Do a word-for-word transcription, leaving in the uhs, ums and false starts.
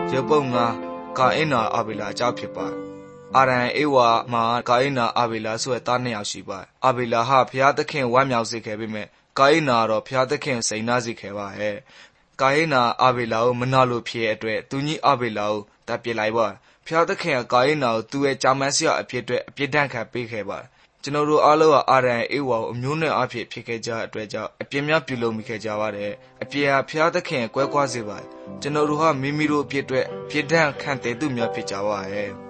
ရုပ်ပုံငါကာအင်နာအာဗေလာအကြောင်းဖြစ်ပါအာရန်အေဝါမှာကာအင်နာအာဗေလာဆိုတဲ့သားနှစ်ယောက်ရှိပါအာဗေလာဟာဖျားသခင်ဝမ်းမြောက်စေခဲ့ပေမဲ့ကာအင်နာတော့ဖျားသခင်စိန်နာစေခဲ့ပါဟဲ့ကာအင်နာအာဗေလာကိုမနာလို့ဖြစ်တဲ့အတွက်သူကြီးအာဗေလာကိုတပ်ပစ်လိုက်ပါဖျားသခင်ကကာအင်နာကိုသူ့ရဲ့ကြာမန်းစရာအဖြစ်အတွက်အပြစ်ဒဏ်ခံပေးခဲ့ပါကျွန်တော်တို့အားလုံးကအာရန်အေဝါကိုအမျိုးနဲ့အဖြစ်ဖြစ်ခဲ့ကြတဲ့အတွက်ကြောင့်အပြစ်များပြုလုပ်မိခဲ့ကြပါတယ်အပြစ်ဟာဖျားသခင်ကွဲကွာစေပါတယ်ကျွန်တော်တို့ဟာမိမိတို့အပြစ်အတွက်ပြစ်ဒဏ်ခံတဲ့သူများဖြစ်ကြပါရဲ့